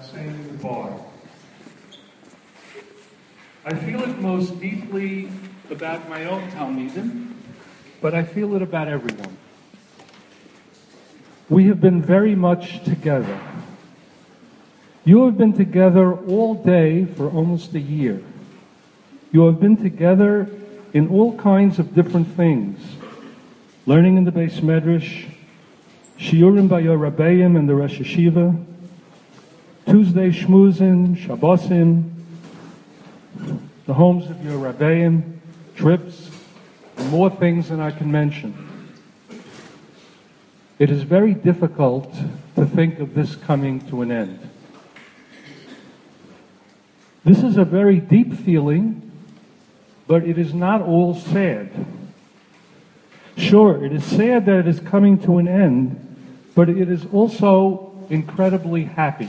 saying goodbye. I feel it most deeply about my own Talmidim, but I feel it about everyone. We have been very much together. You have been together all day for almost a year. You have been together in all kinds of different things. Learning in the Beis Medrash, Shiurim by your Rabbeim and the Rosh Hashiva, Tuesday Shmuzin, Shabbosim, the homes of your Rabbeim, trips, and more things than I can mention. It is very difficult to think of this coming to an end. This is a very deep feeling, but it is not all sad. Sure, it is sad that it is coming to an end, but it is also incredibly happy.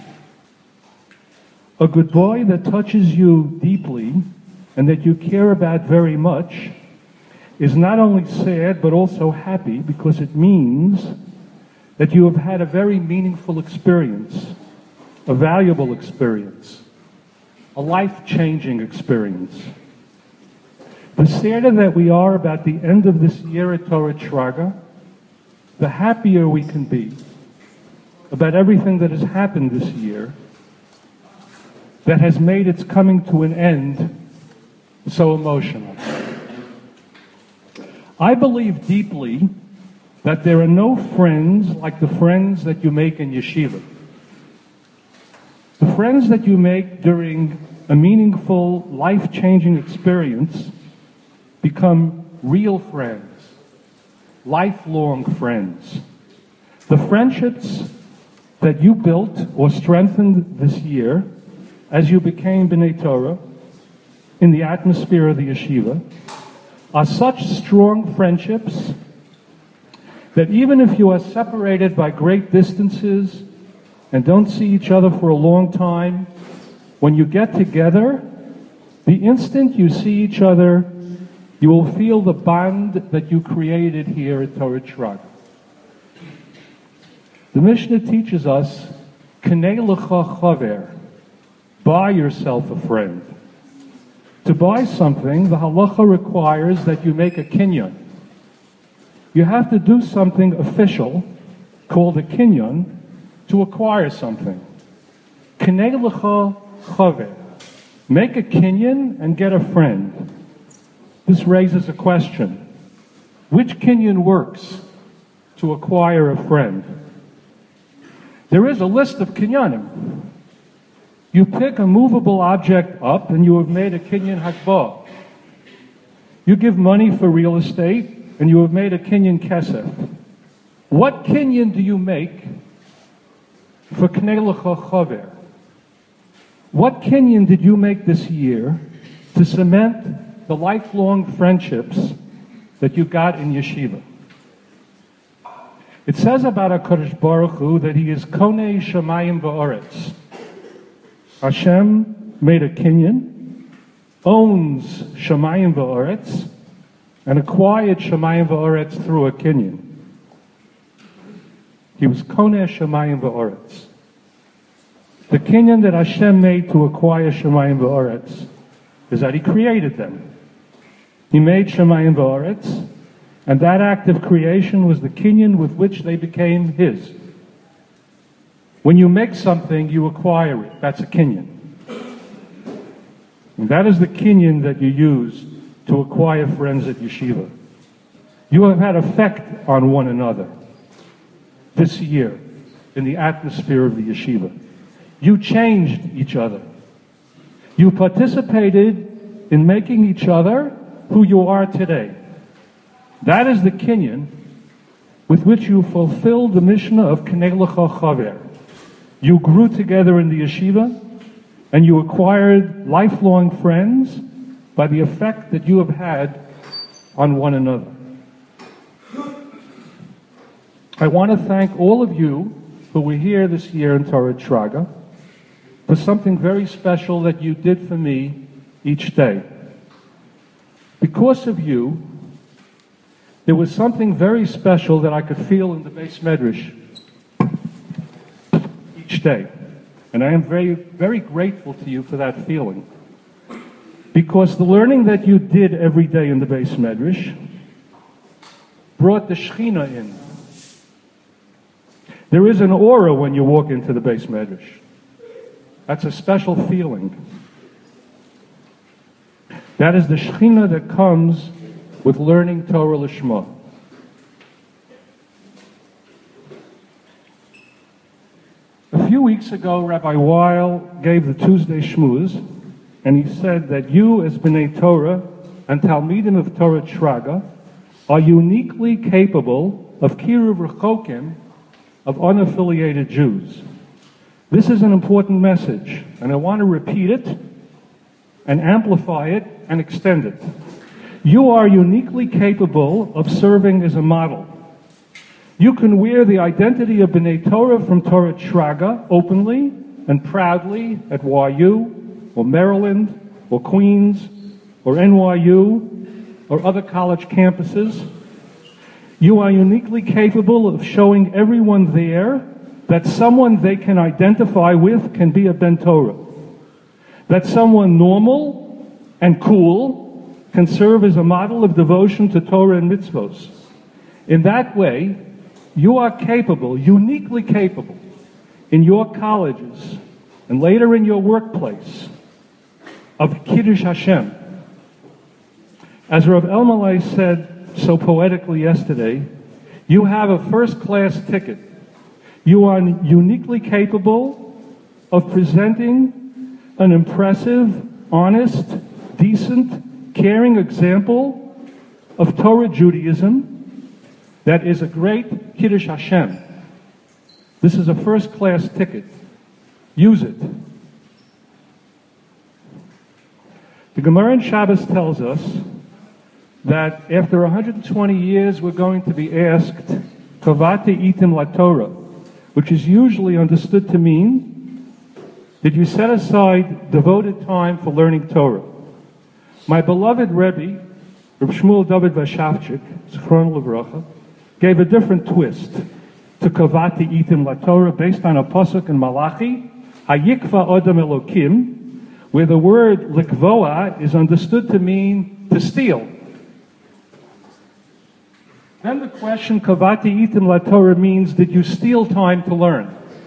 A goodbye that touches you deeply and that you care about very much is not only sad but also happy, because it means that you have had a very meaningful experience, a valuable experience, a life-changing experience. The sadder that we are about the end of this year at Torah Shraga, the happier we can be about everything that has happened this year that has made its coming to an end so emotional. I believe deeply that there are no friends like the friends that you make in yeshiva. The friends that you make during a meaningful, life-changing experience become real friends, lifelong friends. The friendships that you built or strengthened this year as you became B'nai Torah in the atmosphere of the yeshiva are such strong friendships that even if you are separated by great distances and don't see each other for a long time, when you get together, the instant you see each other, you will feel the bond that you created here at Torah Shraga. The Mishnah teaches us, Kanei lecha chaver, buy yourself a friend. To buy something, the halacha requires that you make a kinyan. You have to do something official, called a kinyan, to acquire something. Kanei lecha chaver. Make a kinyan and get a friend. This raises a question. Which kinyan works to acquire a friend? There is a list of kinyanim. You pick a movable object up and you have made a kinyan hakbah. You give money for real estate and you have made a kinyan kesef. What kinyan do you make for Kanei lecha chaver? What kinyan did you make this year to cement the lifelong friendships that you got in yeshiva? It says about HaKadosh Baruch Hu that he is Konei Shamayim V'Oretz. Hashem made a kinyan, owns Shamayim V'Oretz, and acquired Shamayim V'Oretz through a kinyan. He was Konei Shamayim V'Oretz. The kinyan that Hashem made to acquire Shamayim V'Oretz is that he created them. He made Shamayim V'Oretz, and that act of creation was the kinyan with which they became his. When you make something, you acquire it. That's a kinyan. And that is the kinyan that you use to acquire friends at yeshiva. You have had effect on one another this year in the atmosphere of the yeshiva. You changed each other. You participated in making each other who you are today. That is the kinyan with which you fulfilled the Mishnah of Kanei lecha chaver. You grew together in the yeshiva, and you acquired lifelong friends by the effect that you have had on one another. I want to thank all of you who were here this year in Torah Shraga for something very special that you did for me each day. Because of you, there was something very special that I could feel in the Beis Medrash each day. And I am very, very grateful to you for that feeling. Because the learning that you did every day in the Beis Medrash brought the Shekhinah in. There is an aura when you walk into the Beis Medrash. That's a special feeling. That is the Shekhinah that comes with learning Torah Lishma. A few weeks ago, Rabbi Weil gave the Tuesday Shmuz, and he said that you, as B'nai Torah and Talmidim of Torah Traga, are uniquely capable of Kiruv Rechokim, of unaffiliated Jews. This is an important message, and I want to repeat it and amplify it and extend it. You are uniquely capable of serving as a model. You can wear the identity of B'nai Torah from Torah Traga openly and proudly at YU or Maryland or Queens or NYU or other college campuses. You are uniquely capable of showing everyone there that someone they can identify with can be a Ben Torah. That someone normal and cool can serve as a model of devotion to Torah and mitzvos. In that way, you are capable, uniquely capable, in your colleges and later in your workplace, of Kiddush Hashem. As Rav Elmaleh said so poetically yesterday, you have a first-class ticket. You are uniquely capable of presenting an impressive, honest, decent, caring example of Torah Judaism that is a great Kiddush Hashem. This is a first-class ticket. Use it. The Gemara in Shabbos tells us that after 120 years we're going to be asked, Kavate itim la Torah, which is usually understood to mean, did you set aside devoted time for learning Torah? My beloved Rebbe, Reb Shmuel David Vashavchik, Zichron Livracha, gave a different twist to Kavati Itim La Torah based on a pasuk in Malachi, Hayikva Adam Elokim, where the word likvoa is understood to mean to steal. Then the question, Kavati Itim La Torah, means, did you steal time to learn?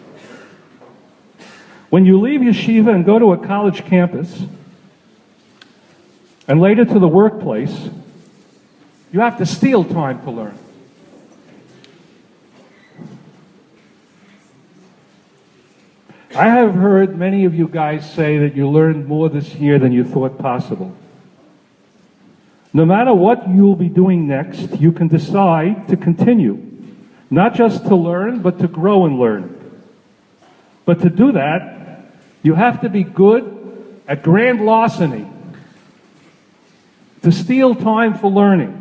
When you leave yeshiva and go to a college campus, and later to the workplace, you have to steal time to learn. I have heard many of you guys say that you learned more this year than you thought possible. No matter what you'll be doing next, you can decide to continue. Not just to learn, but to grow and learn. But to do that, you have to be good at grand larceny. To steal time for learning.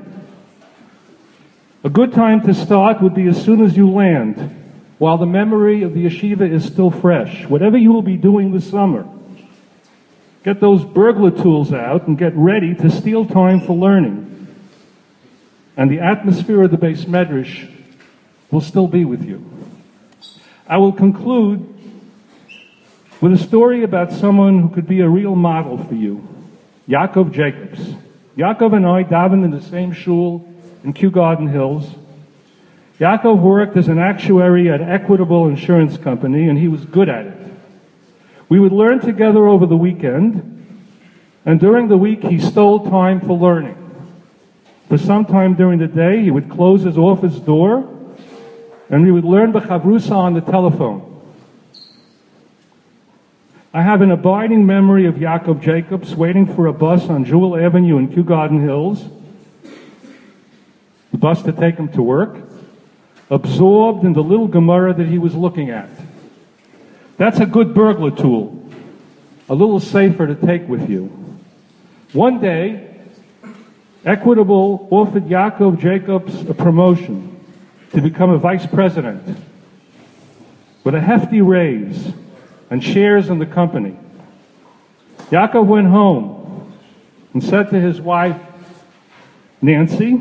A good time to start would be as soon as you land, while the memory of the yeshiva is still fresh. Whatever you will be doing this summer, get those burglar tools out and get ready to steal time for learning. And the atmosphere of the Beis Medrash will still be with you. I will conclude with a story about someone who could be a real model for you, Yaakov Jacobs. Yaakov and I davened in the same shul in Kew Garden Hills. Yaakov worked as an actuary at Equitable Insurance Company, and he was good at it. We would learn together over the weekend, and during the week he stole time for learning. For some time during the day, he would close his office door, and we would learn b'chavrusa on the telephone. I have an abiding memory of Yaakov Jacobs waiting for a bus on Jewel Avenue in Kew Garden Hills, the bus to take him to work, absorbed in the little Gemara that he was looking at. That's a good burglar tool, a little safer to take with you. One day, Equitable offered Yaakov Jacobs a promotion to become a vice president with a hefty raise and shares in the company. Yaakov went home and said to his wife, Nancy,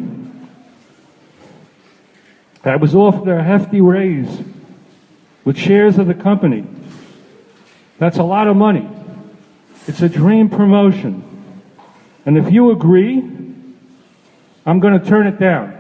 I was offered a hefty raise with shares of the company. That's a lot of money. It's a dream promotion. And if you agree, I'm going to turn it down.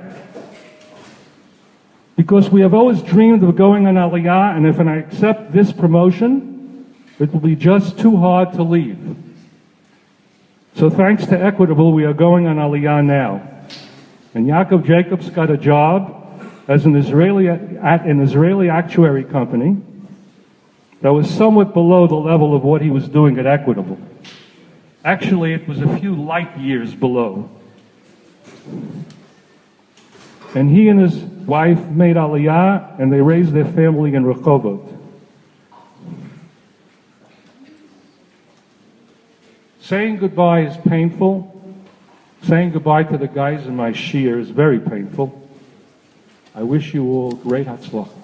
Because we have always dreamed of going on Aliyah, and if I accept this promotion, it will be just too hard to leave. So thanks to Equitable, we are going on Aliyah now. And Yaakov Jacobs got a job as an Israeli actuary company that was somewhat below the level of what he was doing at Equitable. Actually, it was a few light years below. And he and his wife made Aliyah, and they raised their family in Rehovot. Saying goodbye is painful. Saying goodbye to the guys in my shiur is very painful. I wish you all great hatzlach.